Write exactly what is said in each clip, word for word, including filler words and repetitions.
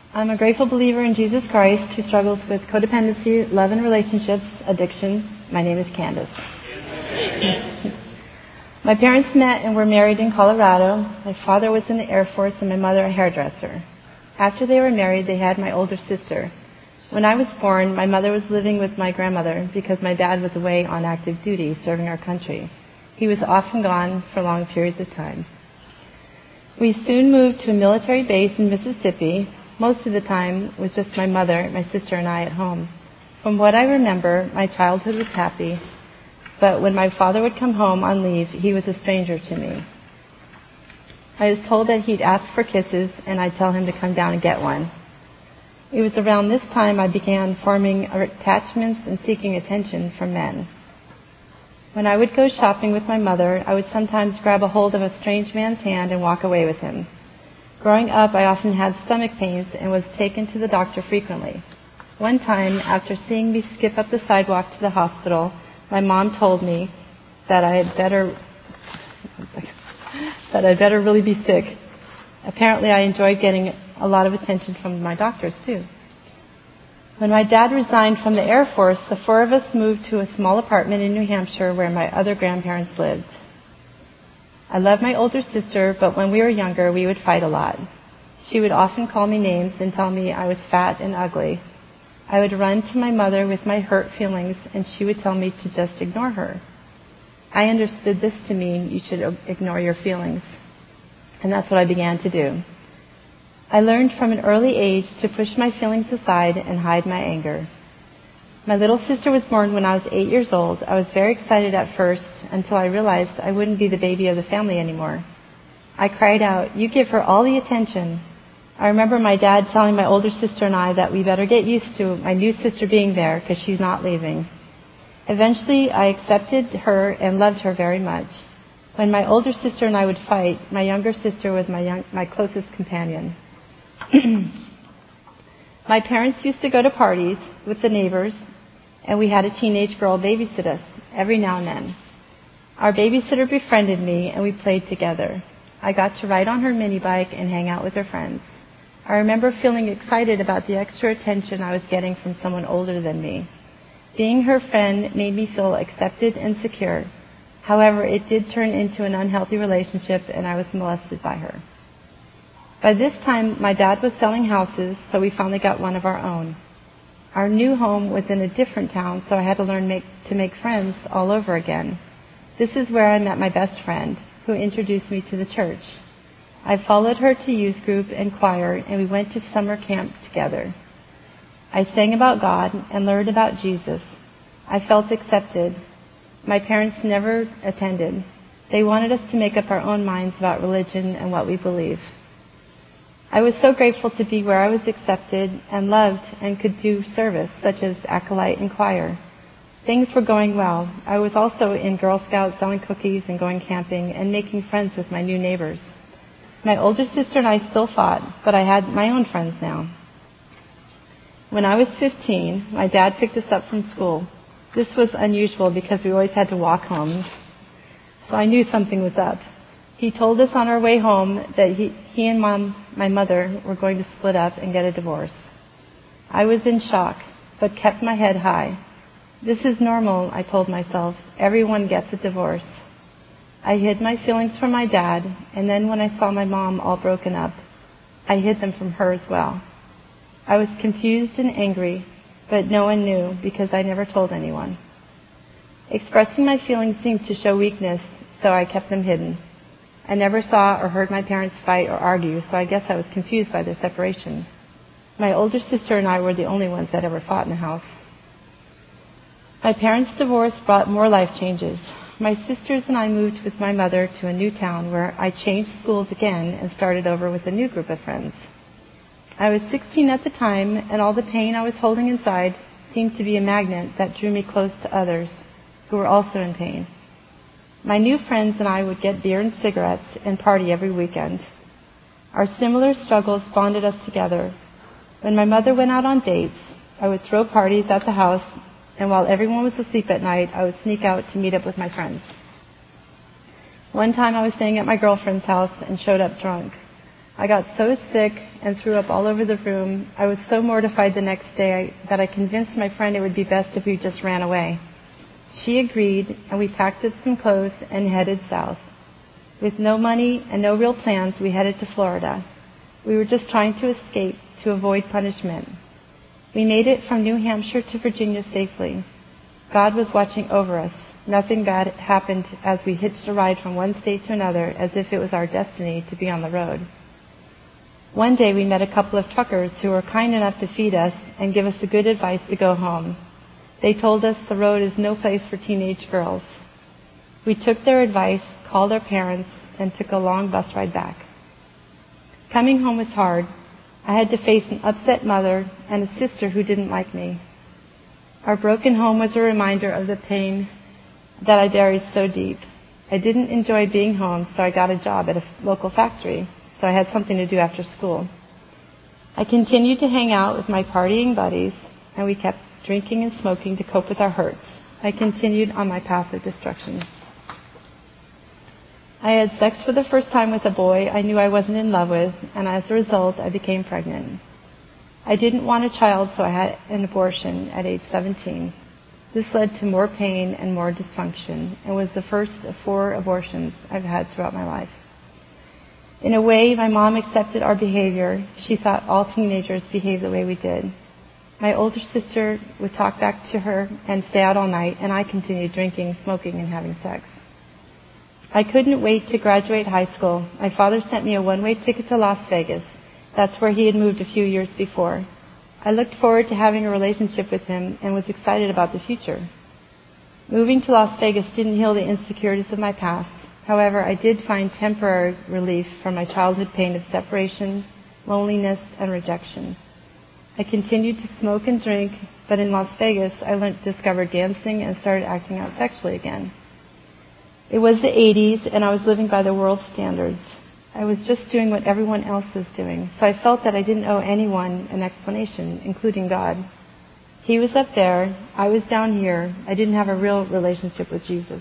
I'm a grateful believer in Jesus Christ who struggles with codependency, love and relationships, addiction. My name is Candace. My parents met and were married in Colorado. My father was in the Air Force and my mother a hairdresser. After they were married, they had my older sister. When I was born, my mother was living with my grandmother because my dad was away on active duty serving our country. He was often gone for long periods of time. We soon moved to a military base in Mississippi. Most of the time it was just my mother, my sister, and I at home. From what I remember, my childhood was happy, but when my father would come home on leave, he was a stranger to me. I was told that he'd ask for kisses, and I'd tell him to come down and get one. It was around this time I began forming attachments and seeking attention from men. When I would go shopping with my mother, I would sometimes grab a hold of a strange man's hand and walk away with him. Growing up, I often had stomach pains and was taken to the doctor frequently. One time, after seeing me skip up the sidewalk to the hospital, my mom told me that I had better that I'd better really be sick. Apparently, I enjoyed getting a lot of attention from my doctors, too. When my dad resigned from the Air Force, the four of us moved to a small apartment in New Hampshire where my other grandparents lived. I loved my older sister, but when we were younger, we would fight a lot. She would often call me names and tell me I was fat and ugly. I would run to my mother with my hurt feelings, and she would tell me to just ignore her. I understood this to mean you should ignore your feelings, and that's what I began to do. I learned from an early age to push my feelings aside and hide my anger. My little sister was born when I was eight years old. I was very excited at first until I realized I wouldn't be the baby of the family anymore. I cried out, "You give her all the attention." I remember my dad telling my older sister and I that we better get used to my new sister being there because she's not leaving. Eventually, I accepted her and loved her very much. When my older sister and I would fight, my younger sister was my, young, my closest companion. My parents used to go to parties with the neighbors, and we had a teenage girl babysit us every now and then. Our babysitter befriended me, and we played together. I got to ride on her mini bike and hang out with her friends. I remember feeling excited about the extra attention I was getting from someone older than me. Being her friend made me feel accepted and secure. However, it did turn into an unhealthy relationship, and I was molested by her. By this time, my dad was selling houses, so we finally got one of our own. Our new home was in a different town, so I had to learn make, to make friends all over again. This is where I met my best friend, who introduced me to the church. I followed her to youth group and choir, and we went to summer camp together. I sang about God and learned about Jesus. I felt accepted. My parents never attended. They wanted us to make up our own minds about religion and what we believe. I was so grateful to be where I was accepted and loved and could do service, such as acolyte and choir. Things were going well. I was also in Girl Scouts selling cookies and going camping and making friends with my new neighbors. My older sister and I still fought, but I had my own friends now. When I was fifteen, my dad picked us up from school. This was unusual because we always had to walk home, so I knew something was up. He told us on our way home that he, he and mom, my mother were going to split up and get a divorce. I was in shock, but kept my head high. This is normal, I told myself. Everyone gets a divorce. I hid my feelings from my dad, and then when I saw my mom all broken up, I hid them from her as well. I was confused and angry, but no one knew because I never told anyone. Expressing my feelings seemed to show weakness, so I kept them hidden. I never saw or heard my parents fight or argue, so I guess I was confused by their separation. My older sister and I were the only ones that ever fought in the house. My parents' divorce brought more life changes. My sisters and I moved with my mother to a new town where I changed schools again and started over with a new group of friends. I was sixteen at the time, and all the pain I was holding inside seemed to be a magnet that drew me close to others who were also in pain. My new friends and I would get beer and cigarettes and party every weekend. Our similar struggles bonded us together. When my mother went out on dates, I would throw parties at the house, and while everyone was asleep at night, I would sneak out to meet up with my friends. One time I was staying at my girlfriend's house and showed up drunk. I got so sick and threw up all over the room. I was so mortified the next day that I convinced my friend it would be best if we just ran away. She agreed, and we packed up some clothes and headed south. With no money and no real plans, we headed to Florida. We were just trying to escape, to avoid punishment. We made it from New Hampshire to Virginia safely. God was watching over us. Nothing bad happened as we hitched a ride from one state to another as if it was our destiny to be on the road. One day we met a couple of truckers who were kind enough to feed us and give us the good advice to go home. They told us the road is no place for teenage girls. We took their advice, called our parents, and took a long bus ride back. Coming home was hard. I had to face an upset mother and a sister who didn't like me. Our broken home was a reminder of the pain that I buried so deep. I didn't enjoy being home, so I got a job at a local factory, so I had something to do after school. I continued to hang out with my partying buddies, and we kept drinking and smoking to cope with our hurts. I continued on my path of destruction. I had sex for the first time with a boy I knew I wasn't in love with, and as a result, I became pregnant. I didn't want a child, so I had an abortion at age seventeen. This led to more pain and more dysfunction, and was the first of four abortions I've had throughout my life. In a way, my mom accepted our behavior. She thought all teenagers behaved the way we did. My older sister would talk back to her and stay out all night, and I continued drinking, smoking, and having sex. I couldn't wait to graduate high school. My father sent me a one-way ticket to Las Vegas. That's where he had moved a few years before. I looked forward to having a relationship with him and was excited about the future. Moving to Las Vegas didn't heal the insecurities of my past. However, I did find temporary relief from my childhood pain of separation, loneliness, and rejection. I continued to smoke and drink, but in Las Vegas, I learned, discovered dancing and started acting out sexually again. It was the eighties, and I was living by the world's standards. I was just doing what everyone else was doing, so I felt that I didn't owe anyone an explanation, including God. He was up there, I was down here. I didn't have a real relationship with Jesus.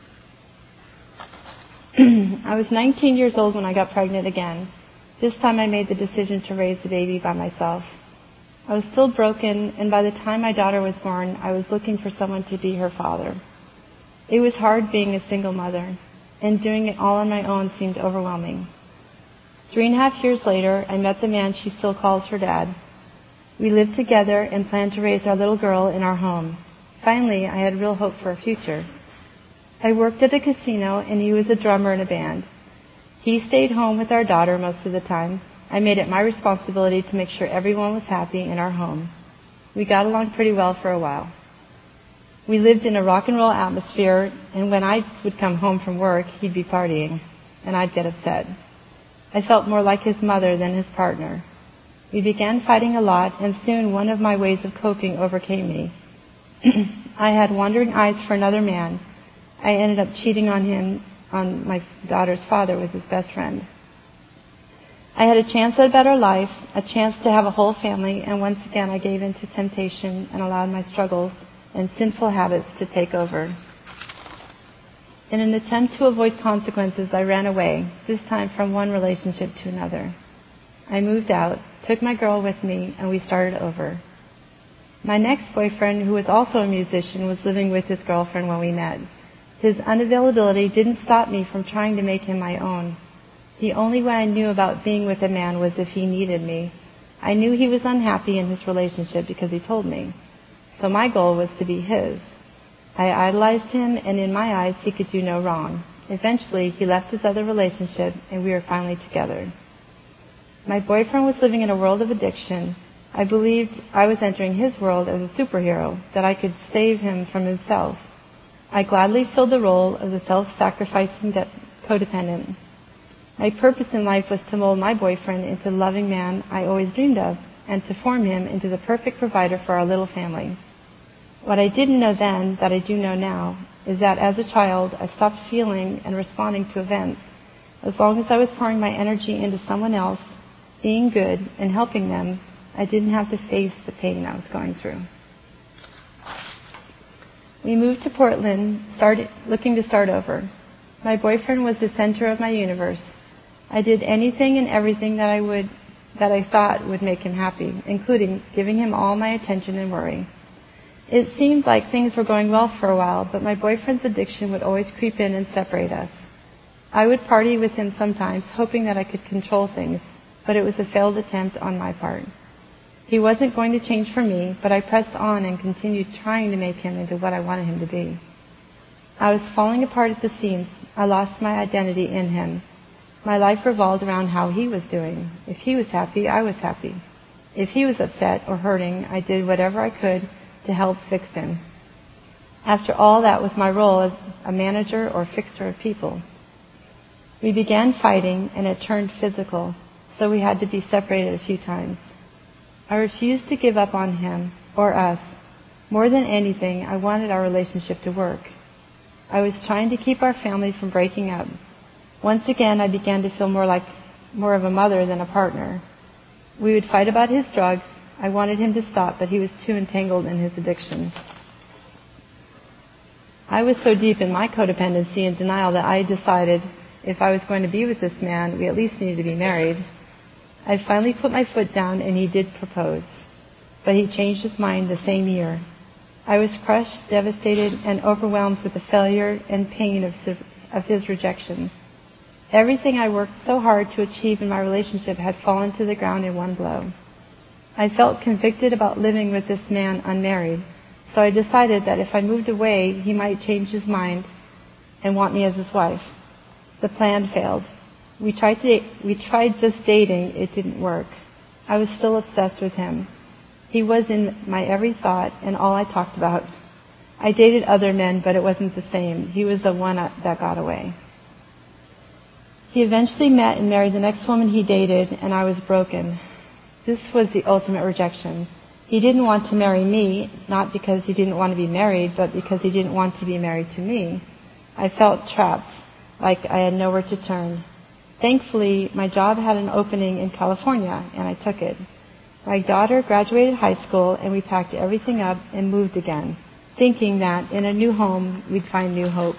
I was nineteen years old when I got pregnant again. This time I made the decision to raise the baby by myself. I was still broken, and by the time my daughter was born, I was looking for someone to be her father. It was hard being a single mother, and doing it all on my own seemed overwhelming. Three and a half years later, I met the man she still calls her dad. We lived together and planned to raise our little girl in our home. Finally, I had real hope for a future. I worked at a casino, and he was a drummer in a band. He stayed home with our daughter most of the time. I made it my responsibility to make sure everyone was happy in our home. We got along pretty well for a while. We lived in a rock and roll atmosphere, and when I would come home from work, he'd be partying, and I'd get upset. I felt more like his mother than his partner. We began fighting a lot, and soon one of my ways of coping overcame me. I had wandering eyes for another man. I ended up cheating on him, on my daughter's father, with his best friend. I had a chance at a better life, a chance to have a whole family, and once again I gave in to temptation and allowed my struggles and sinful habits to take over. In an attempt to avoid consequences, I ran away, this time from one relationship to another. I moved out, took my girl with me, and we started over. My next boyfriend, who was also a musician, was living with his girlfriend when we met. His unavailability didn't stop me from trying to make him my own. The only way I knew about being with a man was if he needed me. I knew he was unhappy in his relationship because he told me. So my goal was to be his. I idolized him, and in my eyes, he could do no wrong. Eventually, he left his other relationship, and we were finally together. My boyfriend was living in a world of addiction. I believed I was entering his world as a superhero, that I could save him from himself. I gladly filled the role of the self-sacrificing de- codependent. My purpose in life was to mold my boyfriend into the loving man I always dreamed of, and to form him into the perfect provider for our little family. What I didn't know then, that I do know now, is that as a child, I stopped feeling and responding to events. As long as I was pouring my energy into someone else, being good, and helping them, I didn't have to face the pain I was going through. We moved to Portland, started looking to start over. My boyfriend was the center of my universe. I did anything and everything that I would, that I thought would make him happy, including giving him all my attention and worry. It seemed like things were going well for a while, but my boyfriend's addiction would always creep in and separate us. I would party with him sometimes, hoping that I could control things, but it was a failed attempt on my part. He wasn't going to change for me, but I pressed on and continued trying to make him into what I wanted him to be. I was falling apart at the seams. I lost my identity in him. My life revolved around how he was doing. If he was happy, I was happy. If he was upset or hurting, I did whatever I could to help fix him. After all, that was my role as a manager or fixer of people. We began fighting, and it turned physical, so we had to be separated a few times. I refused to give up on him or us. More than anything, I wanted our relationship to work. I was trying to keep our family from breaking up. Once again, I began to feel more like more of a mother than a partner. We would fight about his drugs. I wanted him to stop, but he was too entangled in his addiction. I was so deep in my codependency and denial that I decided if I was going to be with this man, we at least needed to be married. I finally put my foot down, and he did propose. But he changed his mind the same year. I was crushed, devastated, and overwhelmed with the failure and pain of, of his rejection. Everything I worked so hard to achieve in my relationship had fallen to the ground in one blow. I felt convicted about living with this man unmarried, so I decided that if I moved away, he might change his mind and want me as his wife. The plan failed. We tried to, we tried just dating. It didn't work. I was still obsessed with him. He was in my every thought and all I talked about. I dated other men, but it wasn't the same. He was the one that got away. He eventually met and married the next woman he dated, and I was broken. This was the ultimate rejection. He didn't want to marry me, not because he didn't want to be married, but because he didn't want to be married to me. I felt trapped, like I had nowhere to turn. Thankfully, my job had an opening in California, and I took it. My daughter graduated high school, and we packed everything up and moved again, thinking that in a new home, we'd find new hope.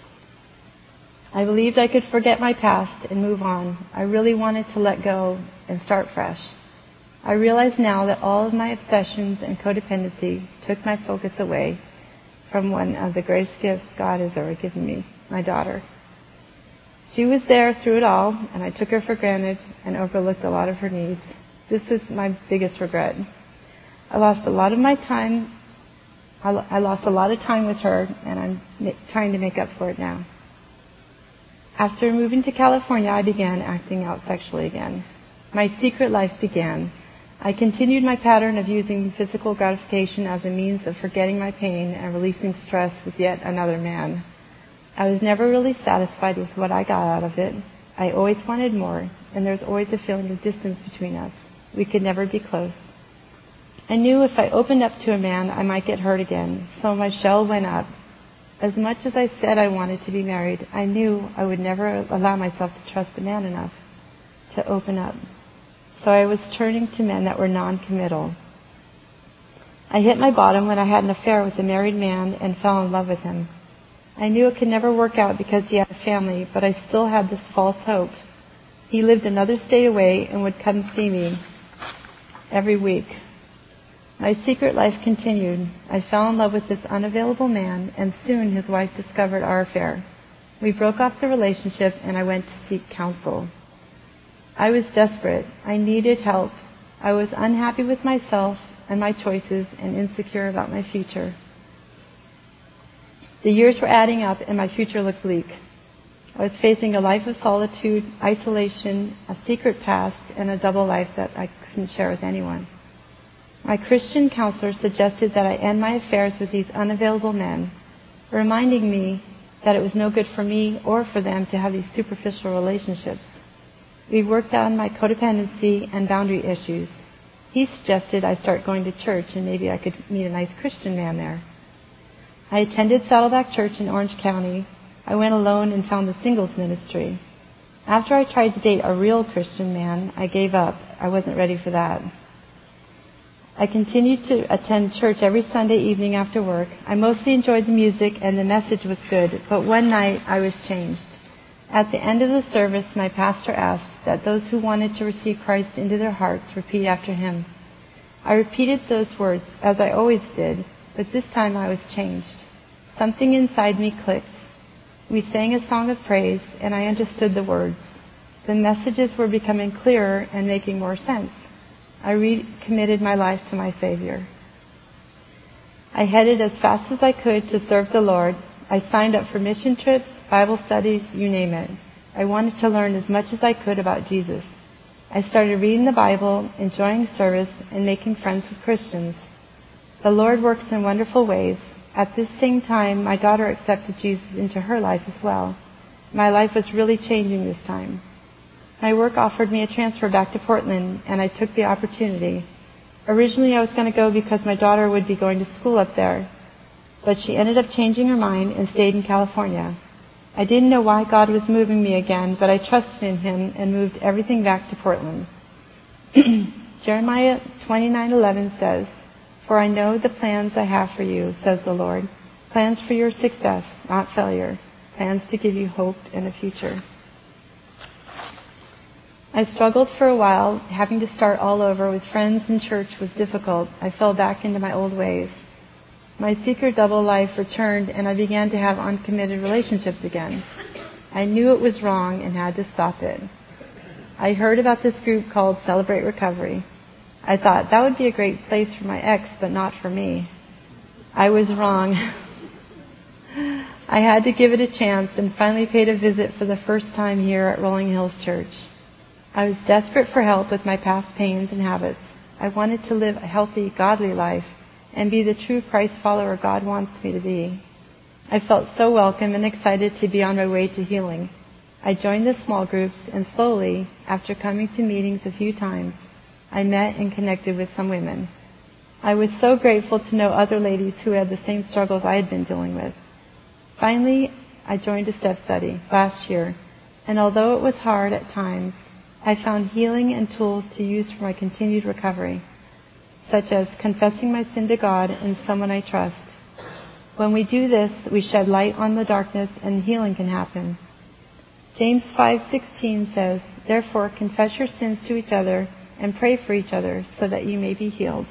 I believed I could forget my past and move on. I really wanted to let go and start fresh. I realize now that all of my obsessions and codependency took my focus away from one of the greatest gifts God has ever given me, my daughter. She was there through it all, and I took her for granted and overlooked a lot of her needs. This is my biggest regret. I lost a lot of my time. I lost a lot of time with her, and I'm trying to make up for it now. After moving to California, I began acting out sexually again. My secret life began. I continued my pattern of using physical gratification as a means of forgetting my pain and releasing stress with yet another man. I was never really satisfied with what I got out of it. I always wanted more, and there was always a feeling of distance between us. We could never be close. I knew if I opened up to a man, I might get hurt again, so my shell went up. As much as I said I wanted to be married, I knew I would never allow myself to trust a man enough to open up. So I was turning to men that were non-committal. I hit my bottom when I had an affair with a married man and fell in love with him. I knew it could never work out because he had a family, but I still had this false hope. He lived another state away and would come see me every week. My secret life continued. I fell in love with this unavailable man, and soon his wife discovered our affair. We broke off the relationship, and I went to seek counsel. I was desperate. I needed help. I was unhappy with myself and my choices and insecure about my future. The years were adding up, and my future looked bleak. I was facing a life of solitude, isolation, a secret past, and a double life that I couldn't share with anyone. My Christian counselor suggested that I end my affairs with these unavailable men, reminding me that it was no good for me or for them to have these superficial relationships. We worked on my codependency and boundary issues. He suggested I start going to church, and maybe I could meet a nice Christian man there. I attended Saddleback Church in Orange County. I went alone and found the singles ministry. After I tried to date a real Christian man, I gave up. I wasn't ready for that. I continued to attend church every Sunday evening after work. I mostly enjoyed the music and the message was good, but one night I was changed. At the end of the service, my pastor asked that those who wanted to receive Christ into their hearts repeat after him. I repeated those words, as I always did, but this time I was changed. Something inside me clicked. We sang a song of praise, and I understood the words. The messages were becoming clearer and making more sense. I recommitted my life to my Savior. I headed as fast as I could to serve the Lord. I signed up for mission trips, Bible studies, you name it. I wanted to learn as much as I could about Jesus. I started reading the Bible, enjoying service, and making friends with Christians. The Lord works in wonderful ways. At this same time, my daughter accepted Jesus into her life as well. My life was really changing this time. My work offered me a transfer back to Portland, and I took the opportunity. Originally, I was going to go because my daughter would be going to school up there, but she ended up changing her mind and stayed in California. I didn't know why God was moving me again, but I trusted in Him and moved everything back to Portland. Jeremiah twenty-nine eleven says, "For I know the plans I have for you, says the Lord, plans for your success, not failure, plans to give you hope and a future." I struggled for a while. Having to start all over with friends and church was difficult. I fell back into my old ways. My secret double life returned, and I began to have uncommitted relationships again. I knew it was wrong and had to stop it. I heard about this group called Celebrate Recovery. I thought that would be a great place for my ex, but not for me. I was wrong. I had to give it a chance and finally paid a visit for the first time here at Rolling Hills Church. I was desperate for help with my past pains and habits. I wanted to live a healthy, godly life and be the true Christ follower God wants me to be. I felt so welcome and excited to be on my way to healing. I joined the small groups, and slowly, after coming to meetings a few times, I met and connected with some women. I was so grateful to know other ladies who had the same struggles I had been dealing with. Finally, I joined a step study last year, and although it was hard at times, I found healing and tools to use for my continued recovery, such as confessing my sin to God and someone I trust. When we do this, we shed light on the darkness and healing can happen. James five sixteen says, "Therefore confess your sins to each other and pray for each other so that you may be healed."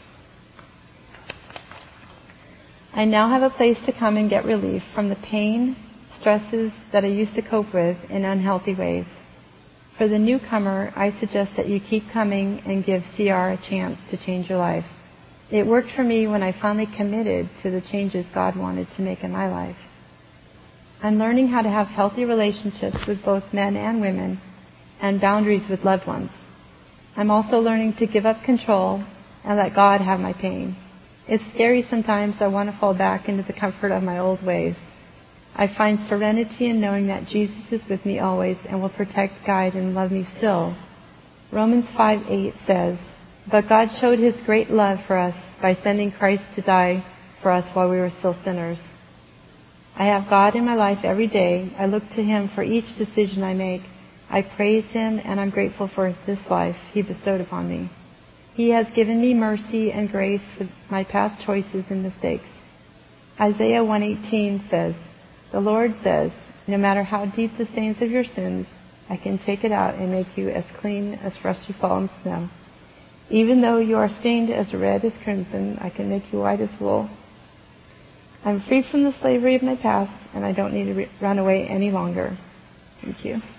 I now have a place to come and get relief from the pain, stresses that I used to cope with in unhealthy ways. For the newcomer, I suggest that you keep coming and give C R a chance to change your life. It worked for me when I finally committed to the changes God wanted to make in my life. I'm learning how to have healthy relationships with both men and women and boundaries with loved ones. I'm also learning to give up control and let God have my pain. It's scary sometimes. I want to fall back into the comfort of my old ways. I find serenity in knowing that Jesus is with me always and will protect, guide, and love me still. Romans five eight says, "But God showed His great love for us by sending Christ to die for us while we were still sinners." I have God in my life every day. I look to Him for each decision I make. I praise Him, and I'm grateful for this life He bestowed upon me. He has given me mercy and grace for my past choices and mistakes. Isaiah one eighteen says, "The Lord says, no matter how deep the stains of your sins, I can take it out and make you as clean as freshly fallen snow. Even though you are stained as red as crimson, I can make you white as wool." I'm free from the slavery of my past, and I don't need to re- run away any longer. Thank you.